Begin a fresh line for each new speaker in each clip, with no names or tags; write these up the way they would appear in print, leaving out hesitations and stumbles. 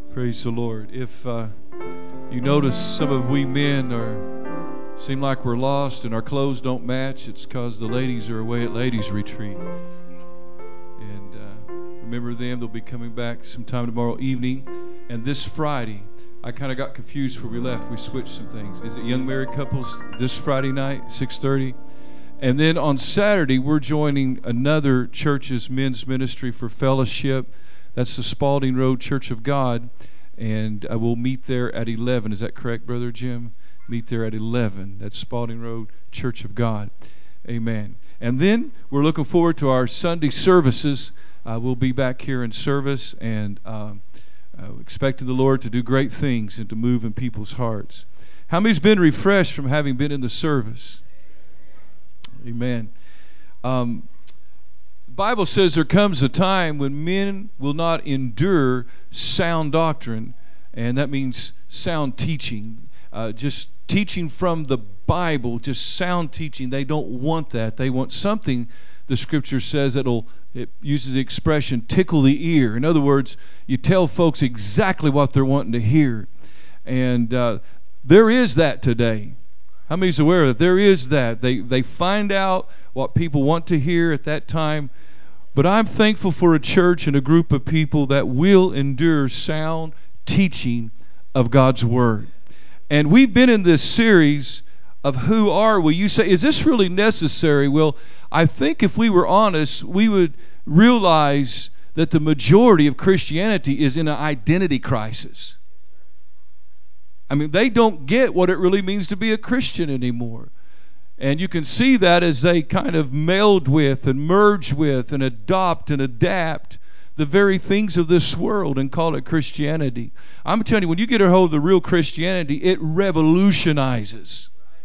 Praise the Lord. If you notice some of we men seem like we're lost and our clothes don't match, it's because the ladies are away at ladies' retreat. And remember them, they'll be coming back sometime tomorrow evening. And this Friday, I kind of got confused before we left. We switched some things. Is it young married couples this Friday night, 6:30? And then on Saturday, we're joining another church's men's ministry for fellowship. That's the Spalding Road Church of God. And we'll meet there at 11. Is that correct, Brother Jim? Meet there at 11. That's Spalding Road Church of God. Amen. And then we're looking forward to our Sunday services. We'll be back here in service and expecting the Lord to do great things and to move in people's hearts. How many's been refreshed from having been in the service? Amen. The Bible says there comes a time when men will not endure sound doctrine, and that means sound teaching, just teaching from the Bible, just sound teaching. They don't want that. They want something, the Scripture says, it uses the expression tickle the ear. In other words, you tell folks exactly what they're wanting to hear. And there is that today. How many's aware of that? There is that. They find out what people want to hear at that time. But I'm thankful for a church and a group of people that will endure sound teaching of God's Word. And we've been in this series of Who Are We? You say, is this really necessary? Well, I think if we were honest, we would realize that the majority of Christianity is in an identity crisis. I mean, they don't get what it really means to be a Christian anymore. And you can see that as they kind of meld with and merge with and adopt and adapt the very things of this world and call it Christianity. I'm telling you, when you get a hold of the real Christianity, it revolutionizes.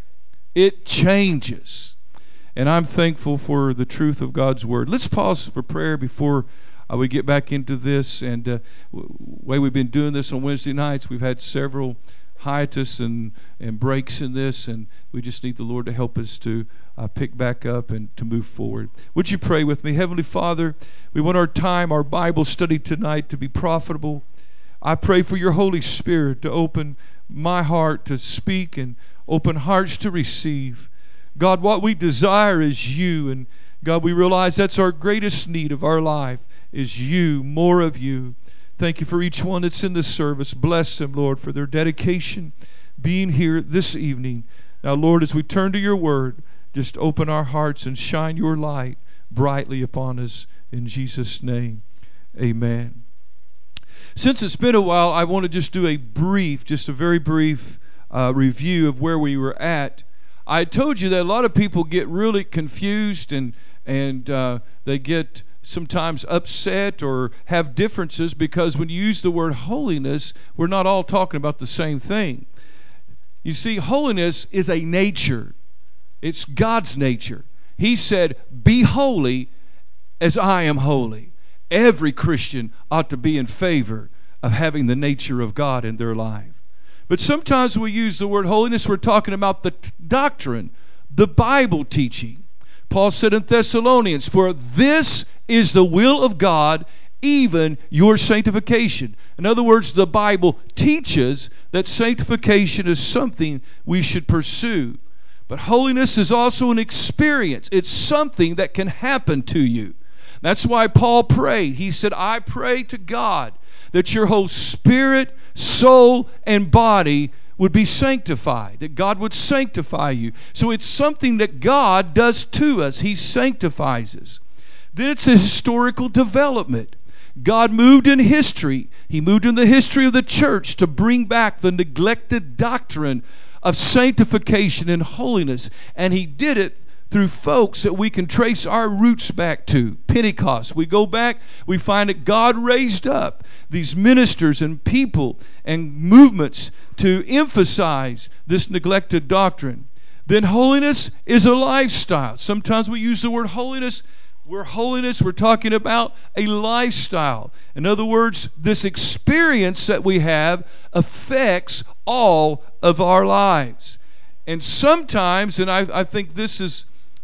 It changes. And I'm thankful for the truth of God's Word. Let's pause for prayer before we get back into this. And the way we've been doing this on Wednesday nights, we've had several hiatus and breaks in this, and we just need the Lord to help us to pick back up and to move forward. Would you pray with me? Heavenly Father, we want our time, our Bible study tonight to be profitable. I pray for your Holy Spirit to open my heart to speak and open hearts to receive. God, what we desire is you, and God, we realize that's our greatest need of our life is you, more of you. Thank you for each one that's in this service. Bless them, Lord, for their dedication being here this evening. Now, Lord, as we turn to your word, just open our hearts and shine your light brightly upon us. In Jesus' name, amen. Since it's been a while, I want to just do a very brief review of where we were at. I told you that a lot of people get really confused and they get sometimes upset or have differences because when you use the word holiness, we're not all talking about the same thing. You see, holiness is a nature. It's God's nature. He said, be holy as I am holy. Every Christian ought to be in favor of having the nature of God in their life. But sometimes we use the word holiness, we're talking about the doctrine, the Bible teaching. Paul said in Thessalonians, for this is the will of God, even your sanctification. In other words, the Bible teaches that sanctification is something we should pursue. But holiness is also an experience. It's something that can happen to you. That's why Paul prayed. He said, I pray to God that your whole spirit, soul, and body would be sanctified, that God would sanctify you. So it's something that God does to us. He sanctifies us. Then it's a historical development. God moved in history. He moved in the history of the church to bring back the neglected doctrine of sanctification and holiness. And He did it through folks that we can trace our roots back to. Pentecost. We go back, we find that God raised up these ministers and people and movements to emphasize this neglected doctrine. Then holiness is a lifestyle. Sometimes we use the word holiness. We're talking about a lifestyle. In other words, this experience that we have affects all of our lives. And sometimes, and I think this is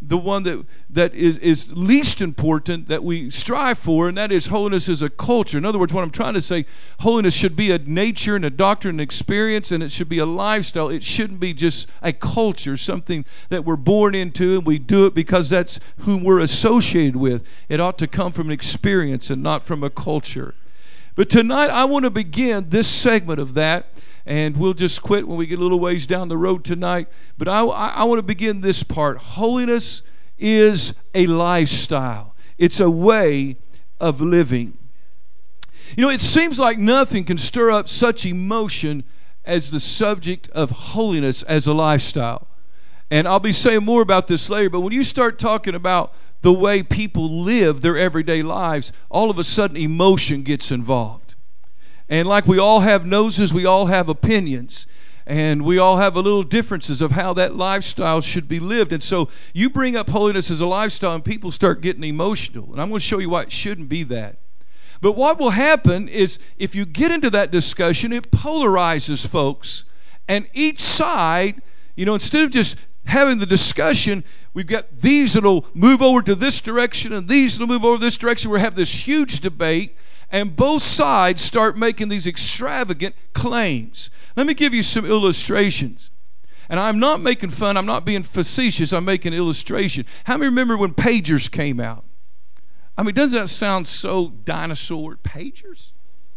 the one that is least important that we strive for, and that is holiness is a culture. In other words, what I'm trying to say, holiness should be a nature and a doctrine and experience, and it should be a lifestyle. It shouldn't be just a culture, something that we're born into and we do it because that's whom we're associated with. It ought to come from an experience and not from a culture. But tonight I want to begin this segment of that. And we'll just quit when we get a little ways down the road tonight. But I want to begin this part. Holiness is a lifestyle. It's a way of living. You know, it seems like nothing can stir up such emotion as the subject of holiness as a lifestyle. And I'll be saying more about this later. But when you start talking about the way people live their everyday lives, all of a sudden emotion gets involved. And like we all have noses, we all have opinions. And we all have a little differences of how that lifestyle should be lived. And so you bring up holiness as a lifestyle and people start getting emotional. And I'm going to show you why it shouldn't be that. But what will happen is if you get into that discussion, it polarizes folks. And each side, you know, instead of just having the discussion, we've got these that'll move over to this direction and these that'll move over this direction. We'll have this huge debate. And both sides start making these extravagant claims. Let me give you some illustrations. And I'm not making fun. I'm not being facetious. I'm making an illustration. How many remember when pagers came out? I mean, doesn't that sound so dinosaur? Pagers?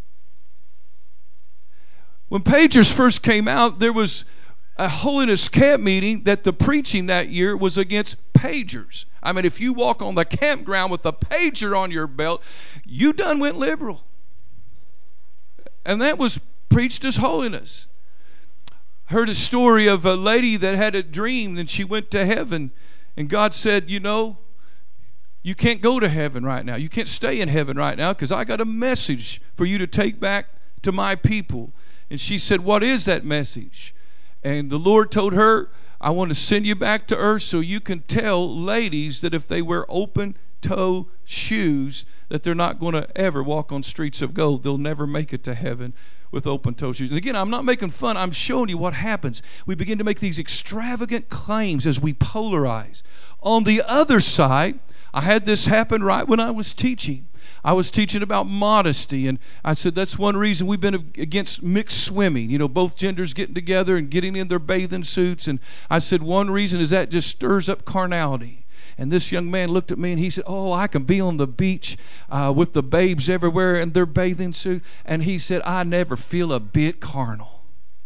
When pagers first came out, there was a holiness camp meeting that the preaching that year was against pagers. I mean, if you walk on the campground with a pager on your belt, you done went liberal. And that was preached as holiness. Heard a story of a lady that had a dream and she went to heaven and God said, you know, you can't go to heaven right now. You can't stay in heaven right now because I got a message for you to take back to my people. And she said, what is that message? And the Lord told her, I want to send you back to earth so you can tell ladies that if they wear open-toe shoes, that they're not going to ever walk on streets of gold. They'll never make it to heaven with open-toe shoes. And again, I'm not making fun. I'm showing you what happens. We begin to make these extravagant claims as we polarize. On the other side, I had this happen right when I was teaching. I was teaching about modesty, and I said that's one reason we've been against mixed swimming, you know, both genders getting together and getting in their bathing suits. And I said one reason is that just stirs up carnality. And this young man looked at me and he said, oh, I can be on the beach with the babes everywhere in their bathing suit. And he said, I never feel a bit carnal.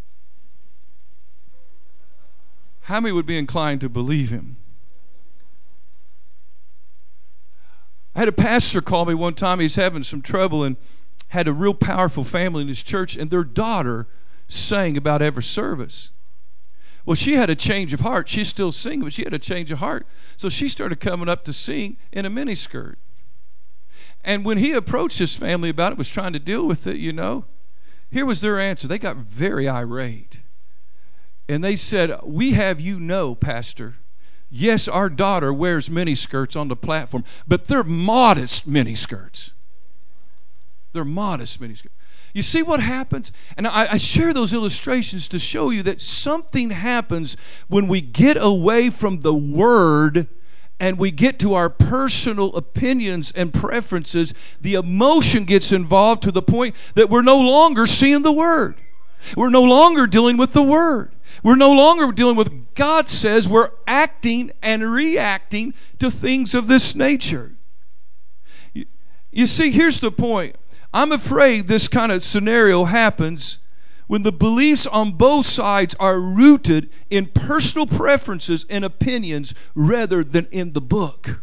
How many would be inclined to believe him? I had a pastor call me one time. He's having some trouble and had a real powerful family in his church, and their daughter sang about every service. Well, she had a change of heart. She's still singing, but she had a change of heart. So she started coming up to sing in a miniskirt. And when he approached his family about it, was trying to deal with it, you know, here was their answer. They got very irate. And they said, we have you know, Pastor, yes, our daughter wears miniskirts on the platform, but they're modest miniskirts. They're modest miniskirts. You see what happens? And I share those illustrations to show you that something happens when we get away from the Word and we get to our personal opinions and preferences. The emotion gets involved to the point that we're no longer seeing the Word. We're no longer dealing with the Word. We're no longer dealing with God says. We're acting and reacting to things of this nature. You see, here's the point. I'm afraid this kind of scenario happens when the beliefs on both sides are rooted in personal preferences and opinions rather than in the book.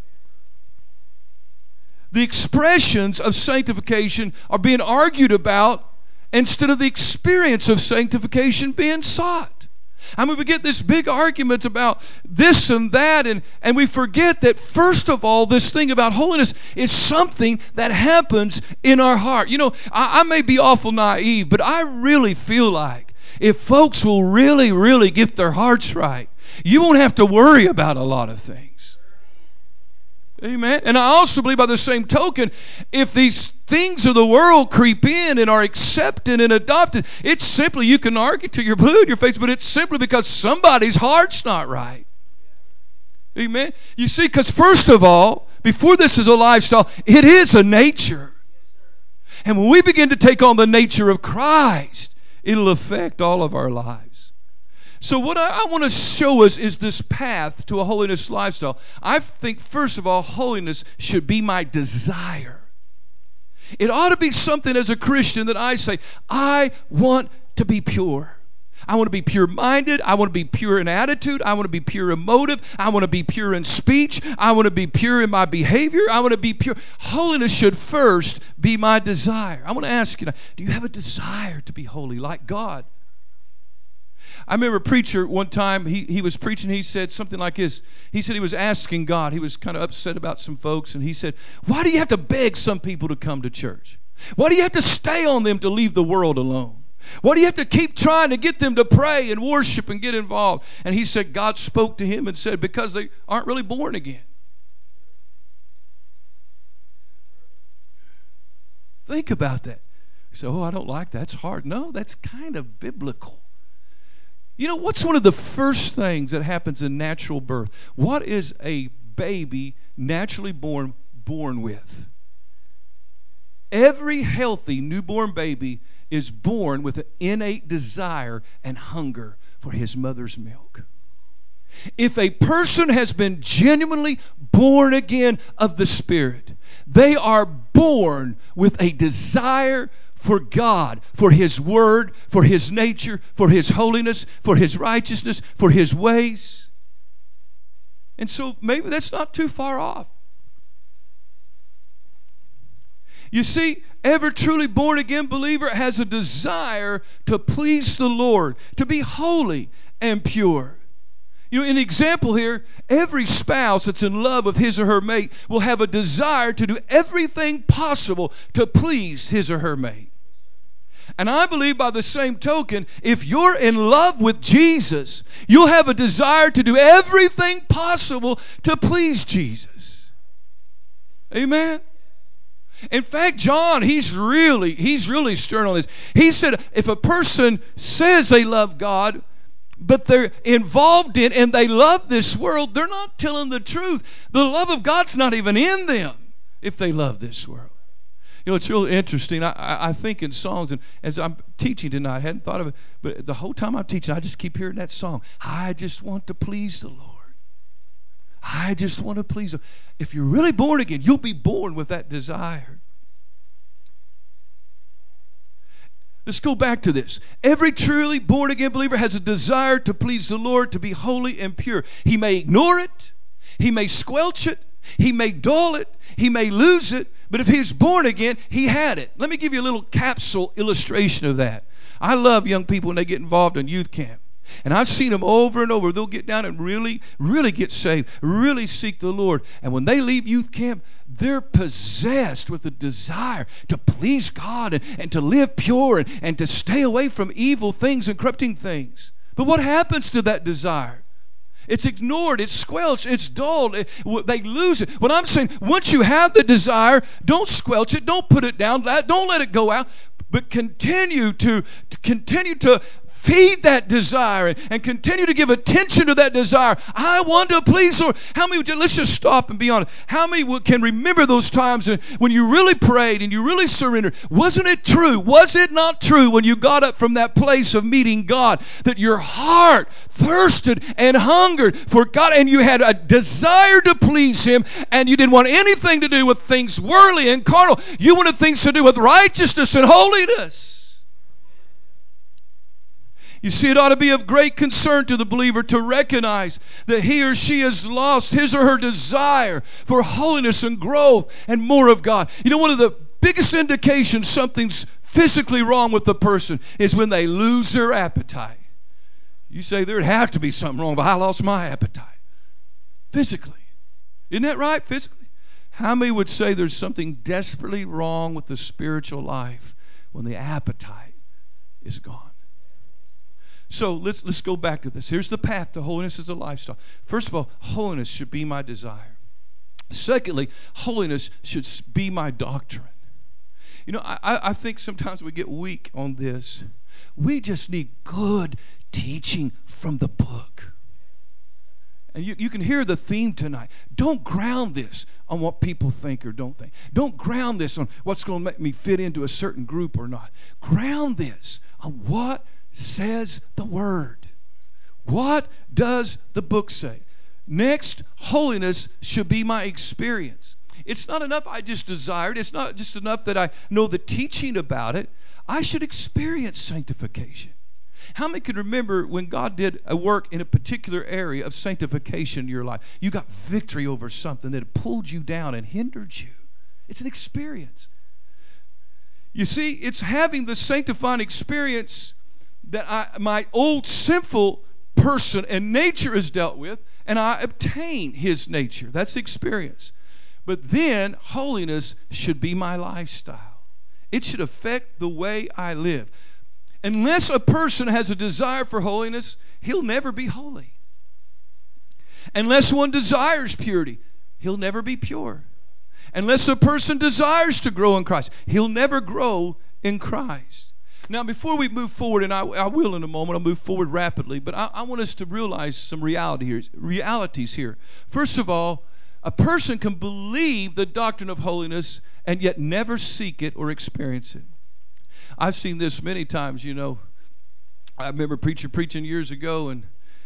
The expressions of sanctification are being argued about instead of the experience of sanctification being sought. I mean, we get this big argument about this and that, and we forget that, first of all, this thing about holiness is something that happens in our heart. You know, I may be awful naive, but I really feel like if folks will really, really get their hearts right, you won't have to worry about a lot of things. Amen. And I also believe by the same token, if these things of the world creep in and are accepted and adopted, it's simply, you can argue till you're blue in your face, but it's simply because somebody's heart's not right. Amen. You see, because first of all, before this is a lifestyle, it is a nature. And when we begin to take on the nature of Christ, it'll affect all of our lives. So what I want to show us is this path to a holiness lifestyle. I think, first of all, holiness should be my desire. It ought to be something as a Christian that I say, I want to be pure. I want to be pure-minded. I want to be pure in attitude. I want to be pure in motive. I want to be pure in speech. I want to be pure in my behavior. I want to be pure. Holiness should first be my desire. I want to ask you now, do you have a desire to be holy like God? I remember a preacher one time, he was preaching, he said something like this. He said he was asking God. He was kind of upset about some folks, and he said, why do you have to beg some people to come to church? Why do you have to stay on them to leave the world alone? Why do you have to keep trying to get them to pray and worship and get involved? And he said God spoke to him and said, because they aren't really born again. Think about that. You say, oh, I don't like that. It's hard. No, that's kind of biblical. You know, what's one of the first things that happens in natural birth? What is a baby naturally born with? Every healthy newborn baby is born with an innate desire and hunger for his mother's milk. If a person has been genuinely born again of the Spirit, they are born with a desire for God, for His Word, for His nature, for His holiness, for His righteousness, for His ways. And so maybe that's not too far off. You see, every truly born again believer has a desire to please the Lord, to be holy and pure. You know, an example here, every spouse that's in love with his or her mate will have a desire to do everything possible to please his or her mate. And I believe by the same token, if you're in love with Jesus, you'll have a desire to do everything possible to please Jesus. Amen? In fact, John, he's really stern on this. He said, if a person says they love God, but they're involved in and they love this world, they're not telling the truth. The love of God's not even in them if they love this world. You know, it's really interesting. I think in songs, and as I'm teaching tonight, I hadn't thought of it, but the whole time I'm teaching, I just keep hearing that song. I just want to please the Lord. I just want to please Him. If you're really born again, you'll be born with that desire. Let's go back to this. Every truly born again believer has a desire to please the Lord, to be holy and pure. He may ignore it. He may squelch it. He may dull it. He may lose it. But if he's born again, he had it. Let me give you a little capsule illustration of that. I love young people when they get involved in youth camp. And I've seen them over and over. They'll get down and really get saved, really seek the Lord. And when they leave youth camp, they're possessed with a desire to please God and to live pure and to stay away from evil things and corrupting things. But what happens to that desire? It's ignored, it's squelched, it's dulled, they lose it. What I'm saying, once you have the desire, don't squelch it, don't put it down, don't let it go out, but continue to feed that desire and continue to give attention to that desire. I want to please the Lord. How many, let's just stop and be honest. How many can remember those times when you really prayed and you really surrendered? Wasn't it true? Was it not true when you got up from that place of meeting God that your heart thirsted and hungered for God and you had a desire to please Him and you didn't want anything to do with things worldly and carnal? You wanted things to do with righteousness and holiness. You see, it ought to be of great concern to the believer to recognize that he or she has lost his or her desire for holiness and growth and more of God. You know, one of the biggest indications something's physically wrong with the person is when they lose their appetite. You say, there'd have to be something wrong, but I lost my appetite. Physically. Isn't that right? Physically. How many would say there's something desperately wrong with the spiritual life when the appetite is gone? So let's go back to this. Here's the path to holiness as a lifestyle. First of all, holiness should be my desire. Secondly, holiness should be my doctrine. You know, I think sometimes we get weak on this. We just need good teaching from the book. And you can hear the theme tonight. Don't ground this on what people think or don't think. Don't ground this on what's going to make me fit into a certain group or not. Ground this on what says the Word. What does the book say? Next, holiness should be my experience. It's not enough I just desire it. It's not just enough that I know the teaching about it. I should experience sanctification. How many can remember when God did a work in a particular area of sanctification in your life? You got victory over something that pulled you down and hindered you. It's an experience. You see, it's having the sanctifying experience that my old sinful person and nature is dealt with, and I obtain His nature. That's the experience. But then holiness should be my lifestyle. It should affect the way I live. Unless a person has a desire for holiness, he'll never be holy. Unless one desires purity, he'll never be pure. Unless a person desires to grow in Christ, he'll never grow in Christ. Now, before we move forward, and I will in a moment, I'll move forward rapidly, but I want us to realize some realities here. First of all, a person can believe the doctrine of holiness and yet never seek it or experience it. I've seen this many times, you know. I remember preaching years ago, and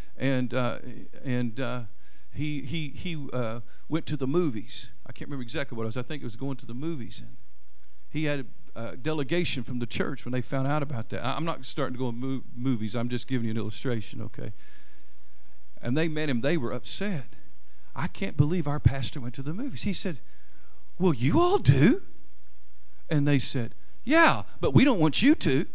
he went to the movies. I can't remember exactly what it was. I think it was going to the movies, and he had a delegation from the church when they found out about that. I'm not starting to go in movies. I'm just giving you an illustration, okay? And they met him. They were upset. I can't believe our pastor went to the movies. He said, well, you all do. And they said, yeah, but we don't want you to.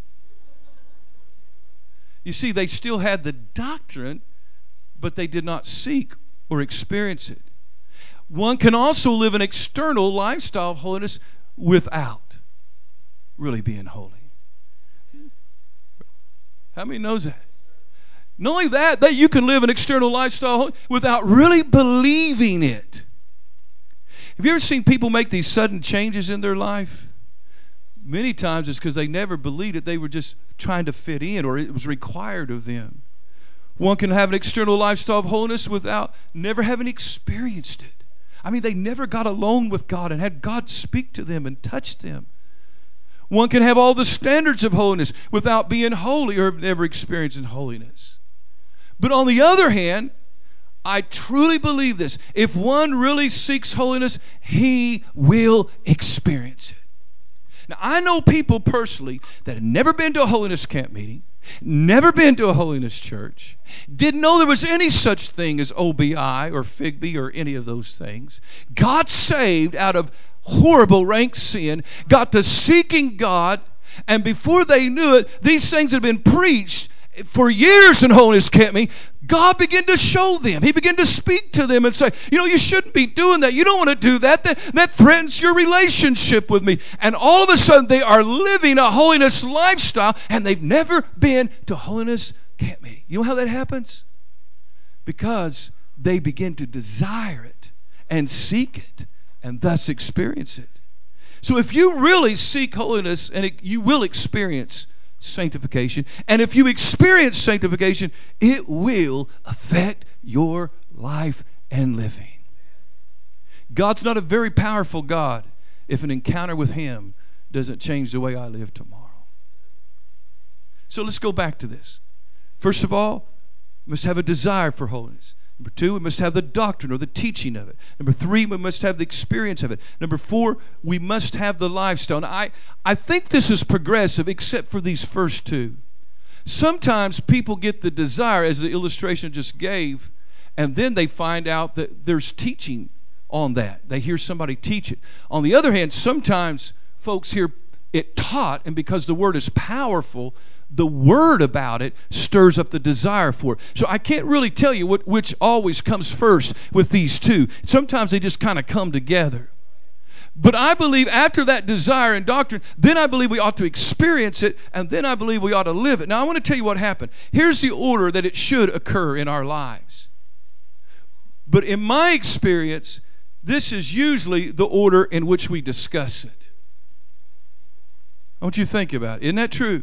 You see, they still had the doctrine, but they did not seek or experience it. One can also live an external lifestyle of holiness without really being holy. How many knows that? Not only that you can live an external lifestyle without really believing it. Have you ever seen people make these sudden changes in their life? Many times it's because they never believed it. They were just trying to fit in, or it was required of them. One can have an external lifestyle of holiness without never having experienced it. I mean, they never got alone with God and had God speak to them and touch them. One can have all the standards of holiness without being holy or never experiencing holiness. But on the other hand, I truly believe this. If one really seeks holiness, he will experience it. Now, I know people personally that have never been to a holiness camp meeting, never been to a holiness church, didn't know there was any such thing as OBI or FIGB or any of those things, got saved out of horrible rank sin, got to seeking God, and before they knew it, these things had been preached for years in holiness camp meeting. God began to show them. He began to speak to them and say, you know, you shouldn't be doing that. You don't want to do that. That threatens your relationship with me. And all of a sudden, they are living a holiness lifestyle, and they've never been to holiness camp meeting. You know how that happens? Because they begin to desire it and seek it and thus experience it. So if you really seek holiness, you will experience sanctification. And if you experience sanctification, it will affect your life and living. God's not a very powerful God if an encounter with Him doesn't change the way I live tomorrow. So let's go back to this. First of all, we must have a desire for holiness. Number 2, we must have the doctrine or the teaching of it. Number 3, we must have the experience of it. Number 4, we must have the lifestyle. Now, I think this is progressive except for these first 2. Sometimes people get the desire, as the illustration just gave, and then they find out that there's teaching on that. They hear somebody teach it. On the other hand, sometimes folks hear it taught, and because the word is powerful, the word about it stirs up the desire for it. So I can't really tell you which always comes first with these 2. Sometimes they just kind of come together. But I believe after that desire and doctrine, then I believe we ought to experience it, and then I believe we ought to live it. Now I want to tell you what happened. Here's the order that it should occur in our lives. But in my experience, this is usually the order in which we discuss it. I want you to think about it. Isn't that true?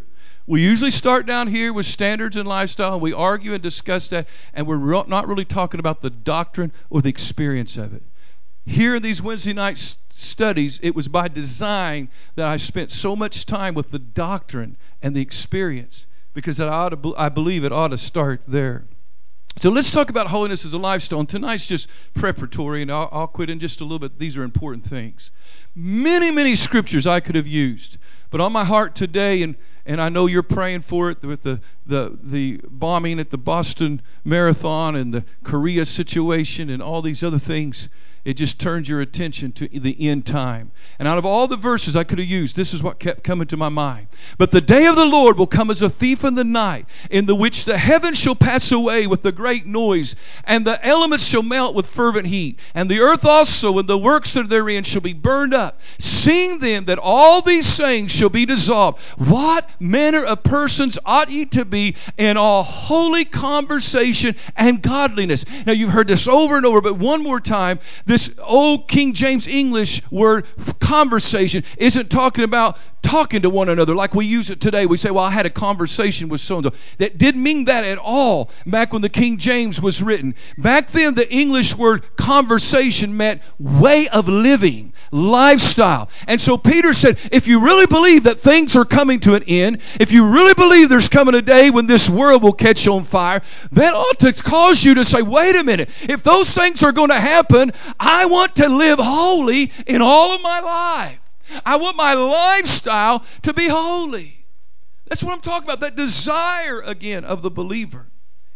We usually start down here with standards and lifestyle, and we argue and discuss that, and we're not really talking about the doctrine or the experience of it. Here in these Wednesday night studies, it was by design that I spent so much time with the doctrine and the experience, because I believe it ought to start there. So let's talk about holiness as a lifestyle. And tonight's just preparatory, and I'll quit in just a little bit. These are important things. Many, many scriptures I could have used, but on my heart today, and I know you're praying for it with the bombing at the Boston Marathon and the Korea situation and all these other things, it just turns your attention to the end time. And out of all the verses I could have used, this is what kept coming to my mind. But the day of the Lord will come as a thief in the night, in the which the heavens shall pass away with a great noise, and the elements shall melt with fervent heat, and the earth also and the works that are therein shall be burned up. Seeing then that all these things shall be dissolved, what manner of persons ought ye to be in all holy conversation and godliness? Now you've heard this over and over, but one more time. This old King James English word conversation isn't talking about talking to one another like we use it today. We say, well, I had a conversation with so-and-so. That didn't mean that at all back when the King James was written. Back then, the English word conversation meant way of living, lifestyle. And so Peter said, if you really believe that things are coming to an end, if you really believe there's coming a day when this world will catch on fire, that ought to cause you to say, wait a minute, if those things are going to happen, I want to live holy in all of my life. I want my lifestyle to be holy. That's what I'm talking about, that desire again of the believer.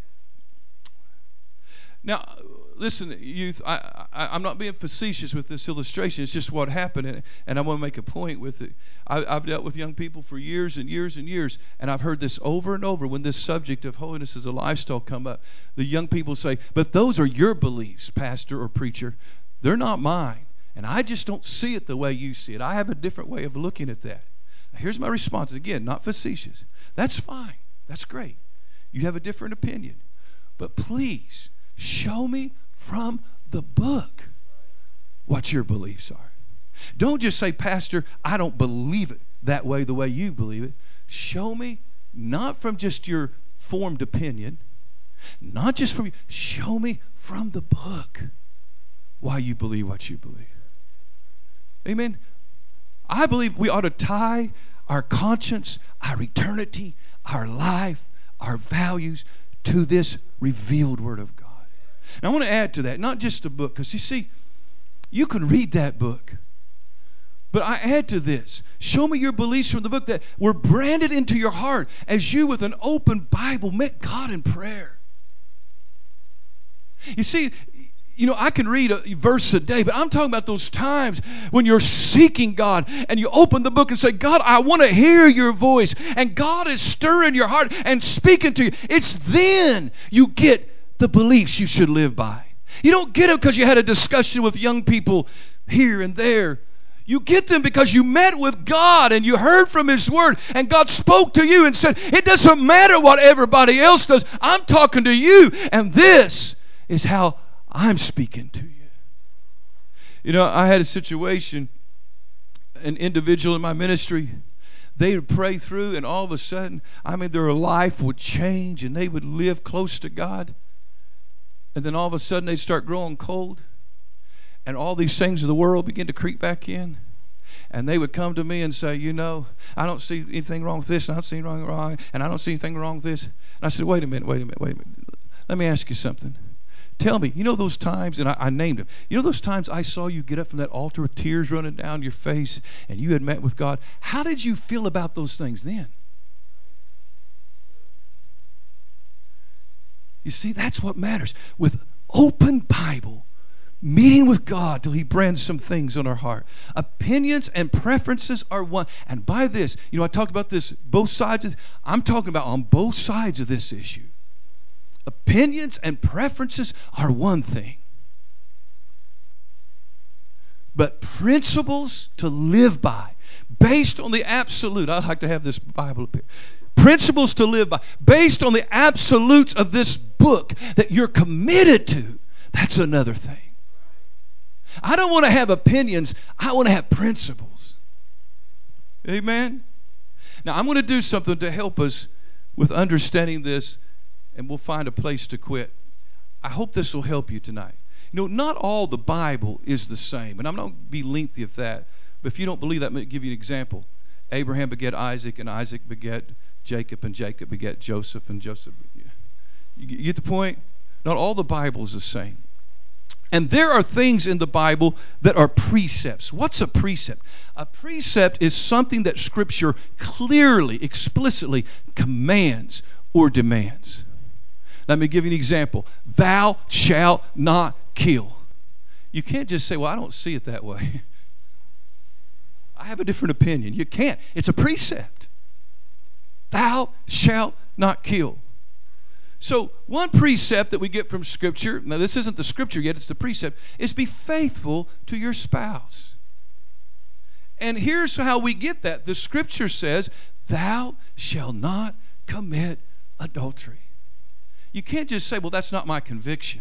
Now, listen, youth, I'm not being facetious with this illustration. It's just what happened, and I want to make a point with it. I've dealt with young people for years and years and years, and I've heard this over and over when this subject of holiness as a lifestyle come up. The young people say, but those are your beliefs, pastor or preacher. They're not mine. And I just don't see it the way you see it. I have a different way of looking at that. Now, here's my response. Again, not facetious. That's fine. That's great. You have a different opinion. But please, show me from the book what your beliefs are. Don't just say, Pastor, I don't believe it that way, the way you believe it. Show me, not from just your formed opinion, not just from you. Show me from the book why you believe what you believe. Amen. I believe we ought to tie our conscience, our eternity, our life, our values to this revealed Word of God. Now I want to add to that, not just a book, because you see, you can read that book. But I add to this, show me your beliefs from the book that were branded into your heart as you with an open Bible met God in prayer. You see, I can read a verse a day, but I'm talking about those times when you're seeking God and you open the book and say, God, I want to hear your voice. And God is stirring your heart and speaking to you. It's then you get the beliefs you should live by. You don't get them because you had a discussion with young people here and there. You get them because you met with God and you heard from His Word and God spoke to you and said, it doesn't matter what everybody else does. I'm talking to you, and this is how I'm speaking to you. I had a situation, an individual in my ministry, they would pray through, and all of a sudden, their life would change and they would live close to God. And then all of a sudden, they'd start growing cold, and all these things of the world begin to creep back in. And they would come to me and say, I don't see anything wrong with this, and I don't see anything wrong, and I don't see anything wrong with this. And I said, wait a minute. Let me ask you something. Tell me, those times, and I named them, those times I saw you get up from that altar with tears running down your face and you had met with God. How did you feel about those things then? You see, that's what matters. With open Bible, meeting with God till He brands some things on our heart. Opinions and preferences are one. And by this, I talked about this, both sides. I'm talking about on both sides of this issue. Opinions and preferences are one thing. But principles to live by, based on the absolute. I'd like to have this Bible up here. Principles to live by, based on the absolutes of this book that you're committed to. That's another thing. I don't want to have opinions. I want to have principles. Amen? Now, I'm going to do something to help us with understanding this, and we'll find a place to quit. I hope this will help you tonight. You know, not all the Bible is the same, and I'm not going to be lengthy of that, but if you don't believe that, I'm going to give you an example. Abraham begat Isaac, and Isaac begat Jacob, and Jacob begat Joseph, and Joseph. You get the point? Not all the Bible is the same. And there are things in the Bible that are precepts. What's a precept? A precept is something that Scripture clearly, explicitly commands or demands. Let me give you an example. Thou shalt not kill. You can't just say, well, I don't see it that way. I have a different opinion. You can't. It's a precept. Thou shalt not kill. So one precept that we get from Scripture, now this isn't the Scripture yet, it's the precept, is be faithful to your spouse. And here's how we get that. The Scripture says, thou shalt not commit adultery. You can't just say, well, that's not my conviction.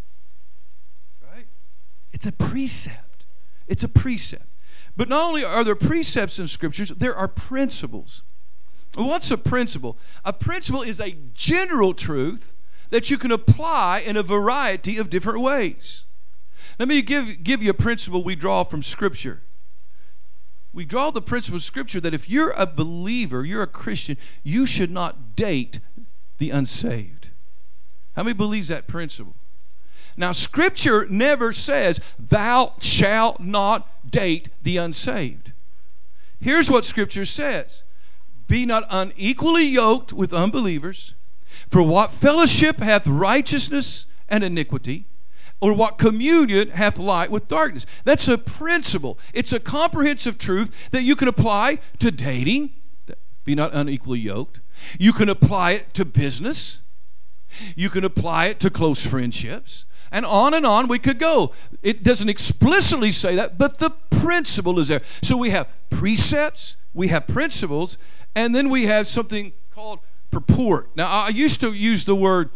Right? It's a precept. It's a precept. But not only are there precepts in Scriptures, there are principles. What's a principle? A principle is a general truth that you can apply in a variety of different ways. Let me give you a principle we draw from Scripture. We draw the principle of Scripture that if you're a believer, you're a Christian, you should not date the unsaved. How many believes that principle? Now, Scripture never says, thou shalt not date the unsaved. Here's what Scripture says. Be not unequally yoked with unbelievers. For what fellowship hath righteousness and iniquity? Or what communion hath light with darkness? That's a principle. It's a comprehensive truth that you can apply to dating. Be not unequally yoked. You can apply it to business. You can apply it to close friendships. And on we could go. It doesn't explicitly say that, but the principle is there. So we have precepts, we have principles, and then we have something called purport. Now, I used to use the word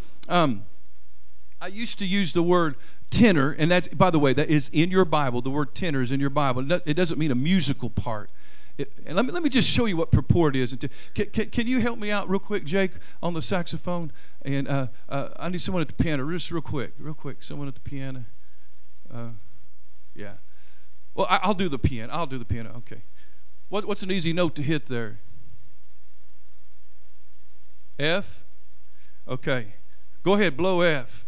tenor, and that's, by the way, that is in your Bible. The word tenor is in your Bible. It doesn't mean a musical part. And let me just show you what purport is. Can you help me out real quick, Jake, on the saxophone? And I need someone at the piano, just real quick. Someone at the piano. Yeah. Well, I'll do the piano. Okay. What's an easy note to hit there? F? Okay. Go ahead, blow F.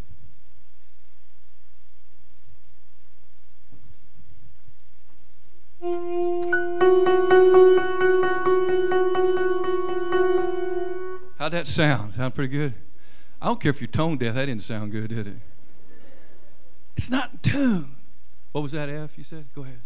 How'd that sound? Sound pretty good? I don't care if you're tone deaf. That didn't sound good, did it? It's not in tune. What was that, F, you said? Go ahead.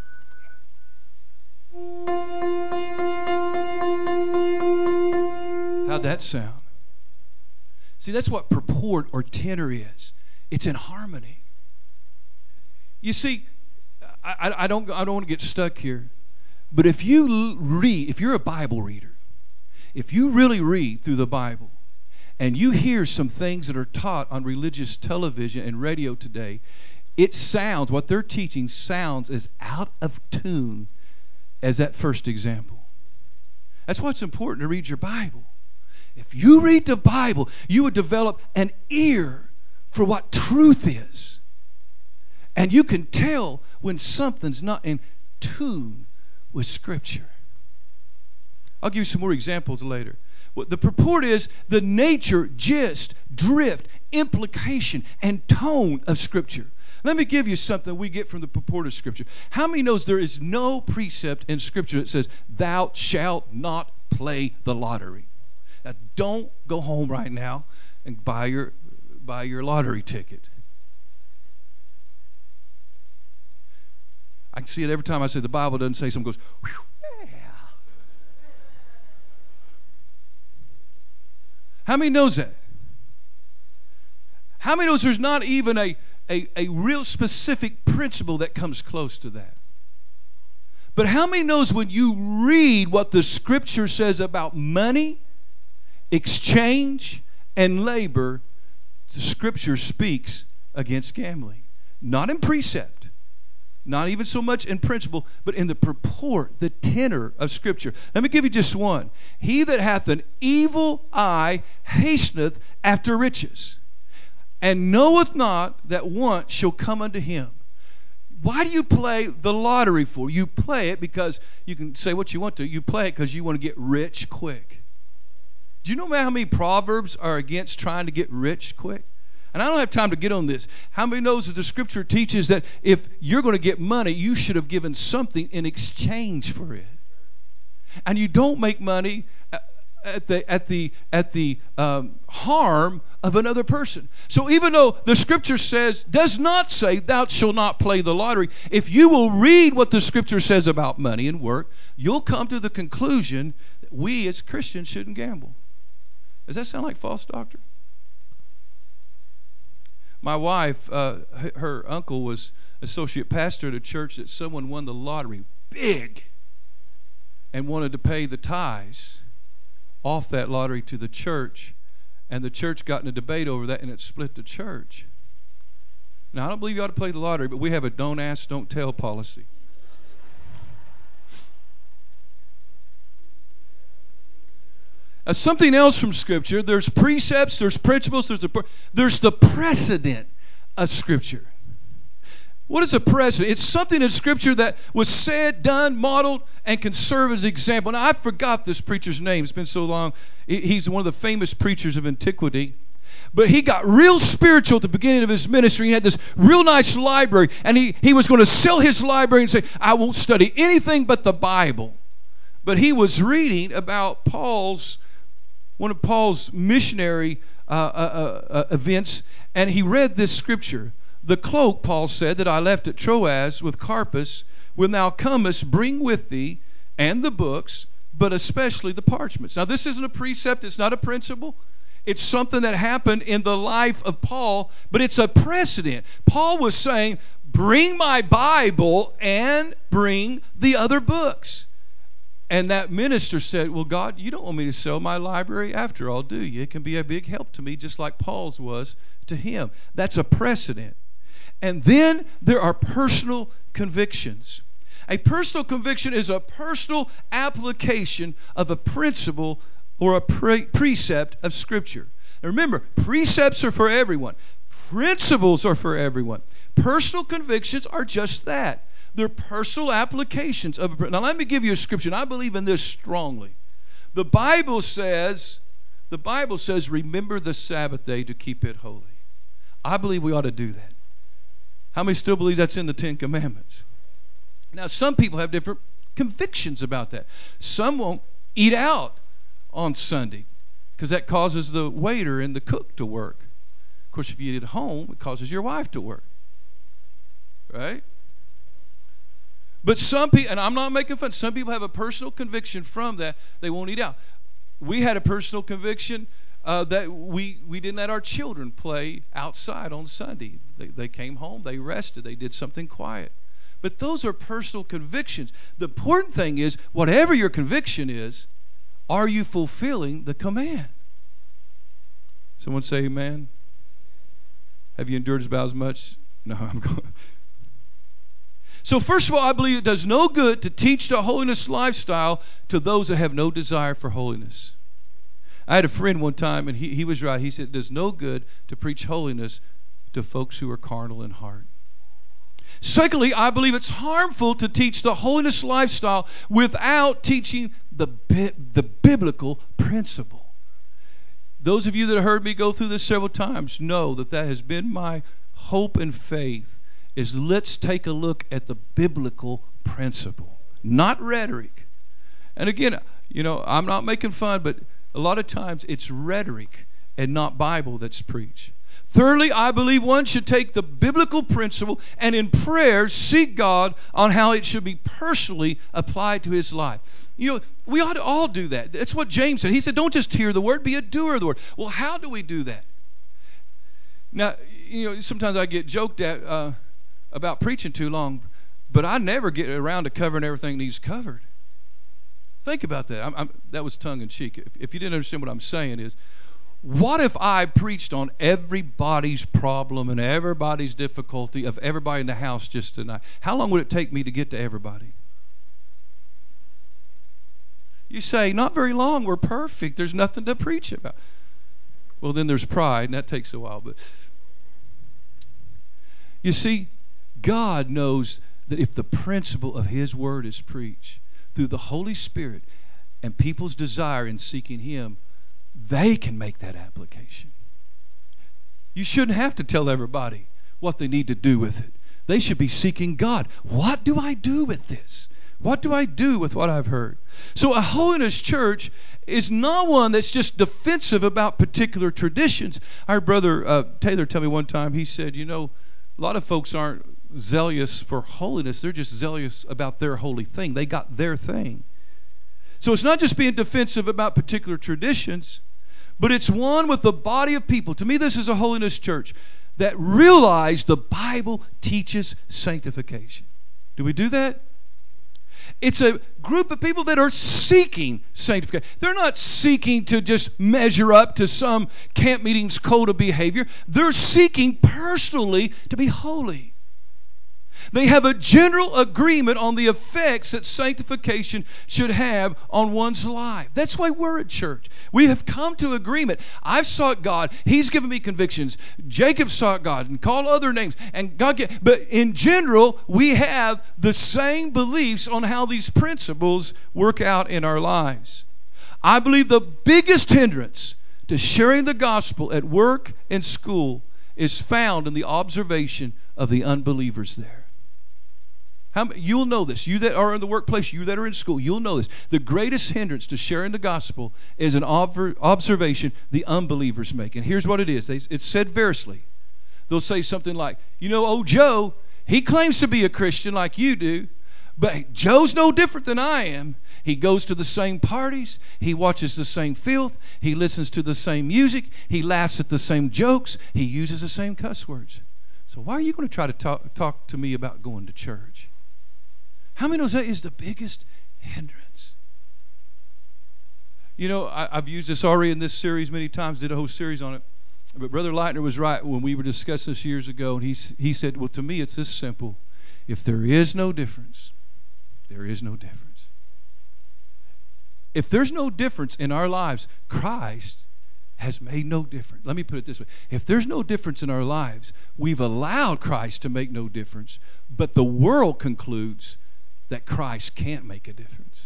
How'd that sound? See, that's what purport or tenor is. It's in harmony. You see, I don't want to get stuck here, but if you're a Bible reader, if you really read through the Bible and you hear some things that are taught on religious television and radio today, what they're teaching sounds as out of tune as that first example. That's why it's important to read your Bible. If you read the Bible, you would develop an ear for what truth is. And you can tell when something's not in tune with Scripture. I'll give you some more examples later. The purport is the nature, gist, drift, implication, and tone of Scripture. Let me give you something we get from the purport of Scripture. How many knows there is no precept in Scripture that says, thou shalt not play the lottery? Now, don't go home right now and buy your lottery ticket. I can see it every time I say the Bible doesn't say something goes, whew, yeah. How many knows that? How many knows there's not even a real specific principle that comes close to that? But how many knows when you read what the Scripture says about money, exchange, and labor, the Scripture speaks against gambling. Not in precept, Not even so much in principle, but in the purport, the tenor of Scripture. Let me give you just one. He that hath an evil eye hasteneth after riches, and knoweth not that want shall come unto him. Why do you play the lottery for? You play it because you can say what you want to. You play it because you want to get rich quick. Do you know how many proverbs are against trying to get rich quick? And I don't have time to get on this. How many knows that the Scripture teaches that if you're going to get money, you should have given something in exchange for it? And you don't make money at the harm of another person. So even though the Scripture does not say thou shalt not play the lottery, if you will read what the Scripture says about money and work, you'll come to the conclusion that we as Christians shouldn't gamble. Does that sound like false doctrine? My wife, her uncle was associate pastor at a church that someone won the lottery big and wanted to pay the tithes off that lottery to the church, and the church got in a debate over that, and it split the church. Now, I don't believe you ought to play the lottery, but we have a don't ask, don't tell policy. Something else from Scripture, there's precepts, there's principles, there's the precedent of Scripture. What is a precedent? It's something in Scripture that was said, done, modeled, and can serve as an example. Now, I forgot this preacher's name. It's been so long. He's one of the famous preachers of antiquity. But he got real spiritual at the beginning of his ministry. He had this real nice library, and he was going to sell his library and say, I won't study anything but the Bible. But he was reading about one of Paul's missionary events, and he read this scripture. The cloak, Paul said, that I left at Troas with Carpus, when thou comest, bring with thee, and the books, but especially the parchments. Now, this isn't a precept. It's not a principle. It's something that happened in the life of Paul, but it's a precedent. Paul was saying, bring my Bible and bring the other books. And that minister said, well, God, you don't want me to sell my library after all, do you? It can be a big help to me, just like Paul's was to him. That's a precedent. And then there are personal convictions. A personal conviction is a personal application of a principle or a precept of Scripture. Now remember, precepts are for everyone. Principles are for everyone. Personal convictions are just that. They're personal applications of a. Now let me give you a scripture, and I believe in this strongly. The Bible says, remember the Sabbath day to keep it holy. I believe we ought to do that. How many still believe that's in the Ten Commandments? Now, some people have different convictions about that. Some won't eat out on Sunday because that causes the waiter and the cook to work. Of course, if you eat at home, it causes your wife to work. Right? But some people, and I'm not making fun, some people have a personal conviction from that they won't eat out. We had a personal conviction that we didn't let our children play outside on Sunday. They came home, they rested, they did something quiet. But those are personal convictions. The important thing is, whatever your conviction is, are you fulfilling the command? Someone say amen. Have you endured about as much? No, I'm going. So first of all, I believe it does no good to teach the holiness lifestyle to those that have no desire for holiness. I had a friend one time, and he was right. He said it does no good to preach holiness to folks who are carnal in heart. Secondly, I believe it's harmful to teach the holiness lifestyle without teaching the biblical principle. Those of you that have heard me go through this several times know that has been my hope and faith, is let's take a look at the biblical principle, not rhetoric. And again, I'm not making fun, but a lot of times it's rhetoric and not Bible that's preached. Thirdly, I believe one should take the biblical principle and in prayer seek God on how it should be personally applied to his life. We ought to all do that. That's what James said. He said, don't just hear the word, be a doer of the word. Well, how do we do that? Now, sometimes I get joked at about preaching too long, but I never get around to covering everything that needs covered. Think about that. That was tongue in cheek. If you didn't understand what I'm saying is, What if I preached on everybody's problem and everybody's difficulty of everybody in the house just tonight? How long would it take me to get to everybody? You say, not very long. We're perfect. There's nothing to preach about. Well, then there's pride, and that takes a while. But you see, God knows that if the principle of His Word is preached through the Holy Spirit and people's desire in seeking Him, they can make that application. You shouldn't have to tell everybody what they need to do with it. They should be seeking God. What do I do with this? What do I do with what I've heard? So a holiness church is not one that's just defensive about particular traditions. Our brother Taylor told me one time, he said, a lot of folks aren't zealous for holiness. They're just zealous about their holy thing. They got their thing. So it's not just being defensive about particular traditions, but it's one with the body of people. To me, this is a holiness church that realize the Bible teaches sanctification. Do we do that? It's a group of people that are seeking sanctification. They're not seeking to just measure up to some camp meeting's code of behavior. They're seeking personally to be holy. They have a general agreement on the effects that sanctification should have on one's life. That's why we're at church. We have come to agreement. I've sought God. He's given me convictions. Jacob sought God and called other names. And but in general, we have the same beliefs on how these principles work out in our lives. I believe the biggest hindrance to sharing the gospel at work and school is found in the observation of the unbelievers there. You'll know this. You that are in the workplace, you that are in school, you'll know this. The greatest hindrance to sharing the gospel is an observation the unbelievers make. And here's what it is. It's said variously. They'll say something like, old Joe, he claims to be a Christian like you do, but Joe's no different than I am. He goes to the same parties. He watches the same filth. He listens to the same music. He laughs at the same jokes. He uses the same cuss words. So why are you going to try to talk to me about going to church? How many knows that is the biggest hindrance? I've used this already in this series many times, did a whole series on it. But Brother Leitner was right when we were discussing this years ago. And he said, well, to me, it's this simple. If there is no difference, there is no difference. If there's no difference in our lives, Christ has made no difference. Let me put it this way. If there's no difference in our lives, we've allowed Christ to make no difference. But the world concludes that Christ can't make a difference.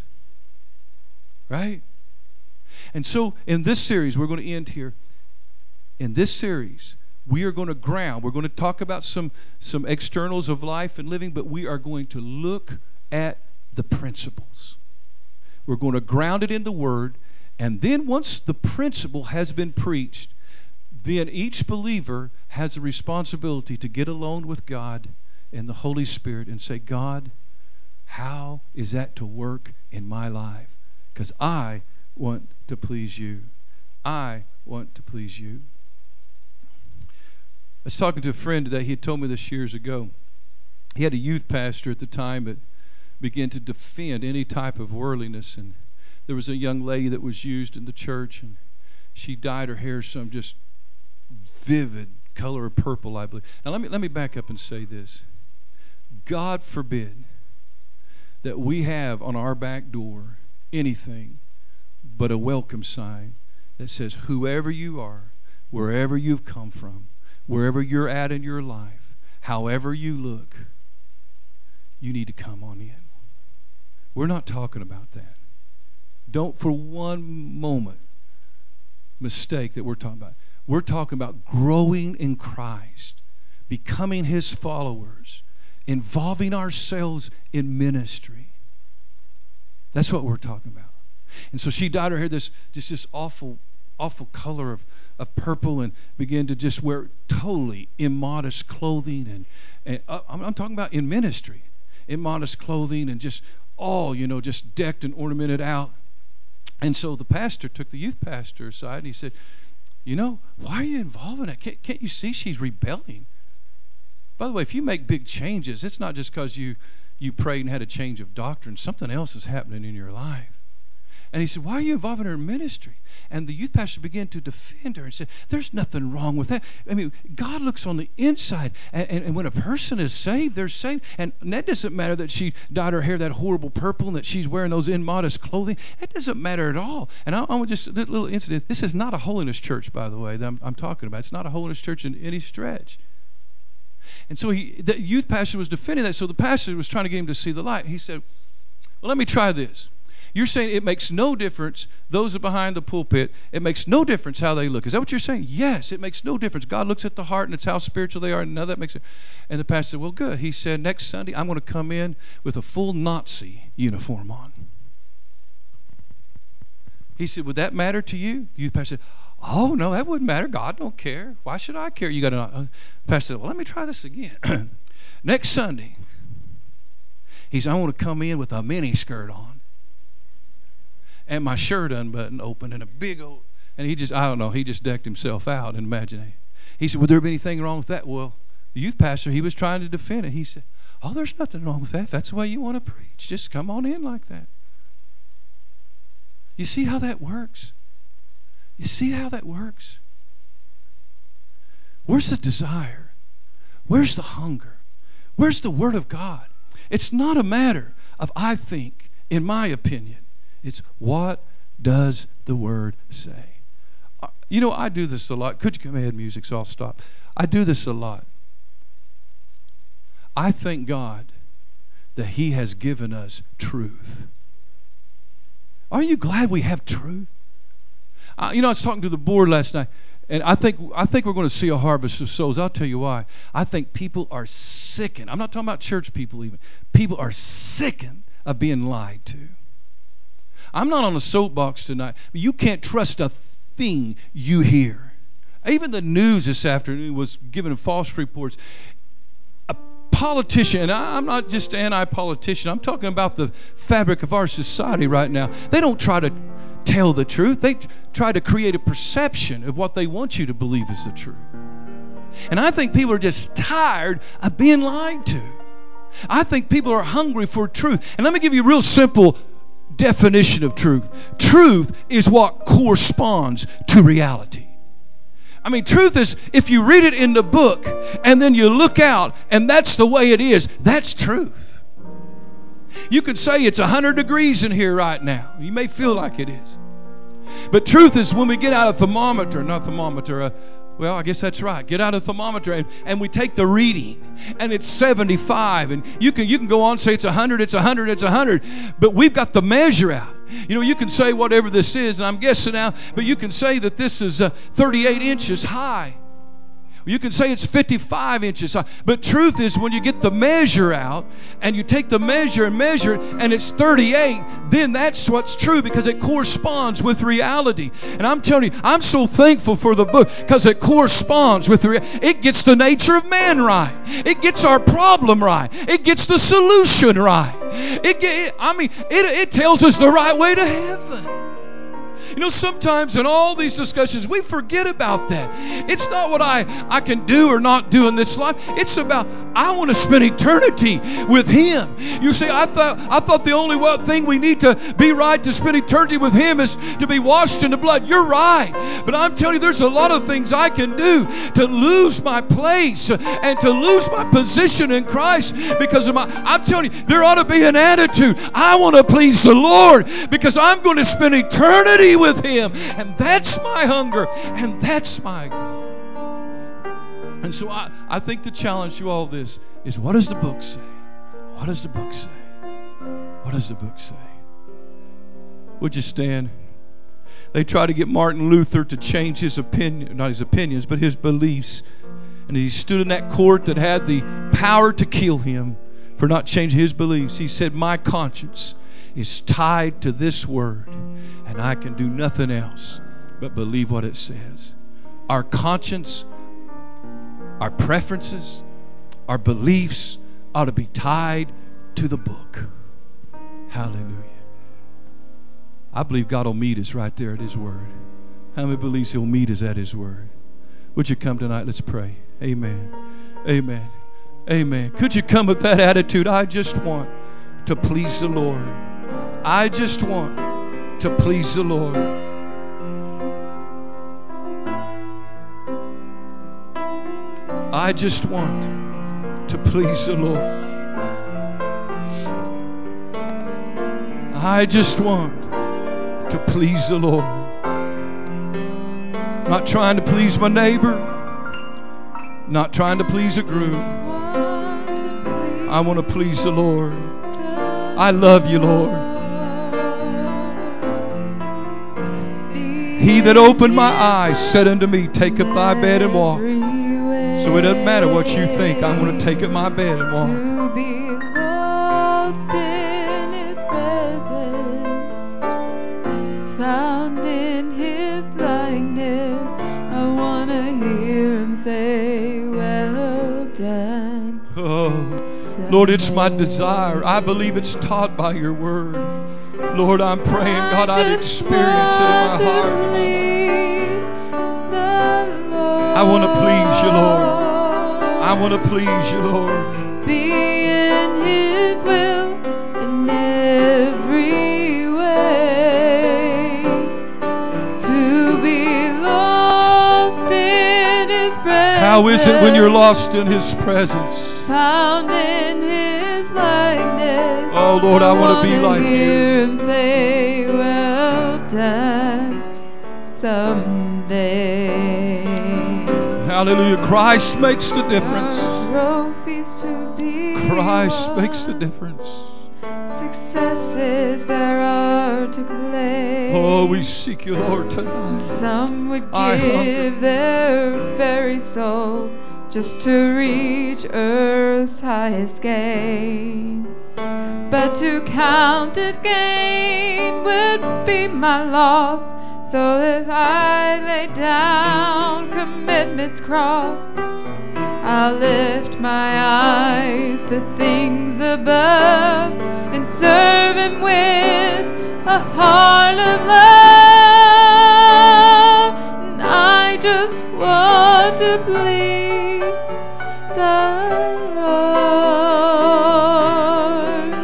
Right? And so in this series, we're going to end here. In this series, we are going to we're going to talk about some externals of life and living, but we are going to look at the principles. We're going to ground it in the Word, and then once the principle has been preached, then each believer has a responsibility to get alone with God and the Holy Spirit and say, God, how is that to work in my life? Because I want to please you. I want to please you. I was talking to a friend today. He had told me this years ago. He had a youth pastor at the time that began to defend any type of worldliness. And there was a young lady that was used in the church, and she dyed her hair some just vivid color of purple, I believe. Now let me back up and say this. God forbid that we have on our back door anything but a welcome sign that says, whoever you are, wherever you've come from, wherever you're at in your life, however you look, you need to come on in. We're not talking about that. Don't for one moment mistake that we're talking about. We're talking about growing in Christ, becoming His followers, involving ourselves in ministry. That's what we're talking about. And so she dyed her hair this awful color of purple and began to just wear totally immodest clothing. And I'm talking about in ministry, immodest clothing and just just decked and ornamented out. And so the pastor took the youth pastor aside and he said, why are you involved in it? Can't you see she's rebelling? By the way, if you make big changes, it's not just because you prayed and had a change of doctrine. Something else is happening in your life. And he said, why are you involved in her ministry? And the youth pastor began to defend her and said, there's nothing wrong with that. I mean, God looks on the inside. And when a person is saved, they're saved. And that doesn't matter that she dyed her hair that horrible purple and that she's wearing those immodest clothing. That doesn't matter at all. And I want just a little incident. This is not a holiness church, by the way, that I'm talking about. It's not a holiness church in any stretch. And so the youth pastor was defending that. So the pastor was trying to get him to see the light. He said, well, let me try this. You're saying it makes no difference, those are behind the pulpit, it makes no difference how they look. Is that what you're saying? Yes, it makes no difference. God looks at the heart and it's how spiritual they are, and none of that makes it. And the pastor said, well, good. He said, next Sunday, I'm going to come in with a full Nazi uniform on. He said, would that matter to you? The youth pastor said, oh, no, that wouldn't matter. God don't care. Why should I care? You got to. Pastor said, well, let me try this again. Next Sunday, he said, I want to come in with a mini skirt on. And my shirt unbuttoned, open, and a big old, and he just decked himself out in imagination. He said, would there be anything wrong with that? Well, the youth pastor, he was trying to defend it. He said, oh, there's nothing wrong with that. If that's the way you want to preach, just come on in like that. You see how that works? You see how that works? Where's the desire? Where's the hunger? Where's the Word of God? It's not a matter of I think, in my opinion. It's what does the Word say? You know, I do this a lot. Could you come ahead, music, so I'll stop. I do this a lot. I thank God that He has given us truth. Are you glad we have truth? I was talking to the board last night, and I think we're going to see a harvest of souls. I'll tell you why. I think people are sickened. I'm not talking about church people even. People are sickened of being lied to. I'm not on a soapbox tonight, but you can't trust a thing you hear. Even the news this afternoon was giving false reports. A politician, and I'm not just anti-politician, I'm talking about the fabric of our society right now. They don't try to tell the truth. They try to create a perception of what they want you to believe is the truth. And I think people are just tired of being lied to. I think people are hungry for truth. And let me give you a real simple definition of truth. Truth is what corresponds to reality. I mean, truth is, if you read it in the book and then you look out and that's the way it is, that's truth. You could say it's 100 degrees in here right now. You may feel like it is. But truth is when we get out a thermometer, well, I guess that's right. Get out a thermometer and we take the reading and it's 75, and you can go on and say it's 100, it's 100, it's 100, but we've got the measure out. You know, you can say whatever this is, and I'm guessing now, but you can say that this is 38 inches high. You can say it's 55 inches high. But truth is when you get the measure out and you take the measure and measure it and it's 38, then that's what's true because it corresponds with reality. And I'm telling you, I'm so thankful for the book because it corresponds with it gets the nature of man right. It gets our problem right. It gets the solution right. It tells us the right way to heaven. You know, sometimes in all these discussions, we forget about that. It's not what I can do or not do in this life. It's about, I want to spend eternity with Him. You see, I thought the only thing we need to be right to spend eternity with Him is to be washed in the blood. You're right. But I'm telling you, there's a lot of things I can do to lose my place and to lose my position in Christ because of I'm telling you, there ought to be an attitude. I want to please the Lord because I'm going to spend eternity with Him, and that's my hunger and that's my goal. And so I think the challenge to all this is, what does the book say? What does the book say? What does the book say? Would you stand? They tried to get Martin Luther to change his opinion, not his opinions, but his beliefs. And he stood in that court that had the power to kill him for not changing his beliefs. He said, my conscience is tied to this word, and I can do nothing else but believe what it says. Our conscience, our preferences, our beliefs ought to be tied to the book. Hallelujah. I believe God will meet us right there at His word. How many believes He'll meet us at His word? Would you come tonight? Let's pray. Amen. Amen. Amen. Could you come with that attitude? I just want to please the Lord. I just want to please the Lord. I just want to please the Lord. I just want to please the Lord. I'm not trying to please my neighbor, not trying to please a group. I want to please the Lord. I love you, Lord. He that opened my eyes said unto me, take up thy bed and walk. So it doesn't matter what you think. I'm going to take up my bed and walk.
To be lost in His presence, found in His likeness, I want to hear Him say, well done.
Oh, Lord, it's my desire. I believe it's taught by your word. Lord, I'm praying, God, I'd experience it in my heart and my mind. I want to please you, Lord. I want to please you, Lord.
Be in His will in every way. To be lost in His presence.
How is it when you're lost in His presence?
Found in His likeness.
Oh, Lord, I want to be like you.
Hear Him say, well done, someday.
Hallelujah. Christ makes the difference.
Trophies to be
Christ
won.
makes the difference.
Successes there are to claim.
Oh, we seek you, Lord, tonight.
Some would give their very soul just to reach earth's highest gain. But to count it gain would be my loss. So if I lay down commitments crossed, I'll lift my eyes to things above and serve Him with a heart of love. And I just want to please the Lord.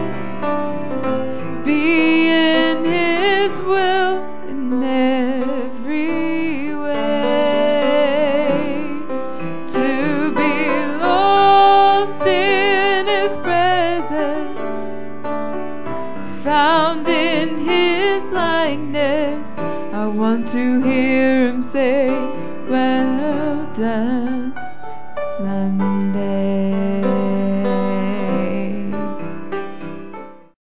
Be in His will in every way. To be lost in His presence, found in His likeness, I want to hear Him say, well done, someday.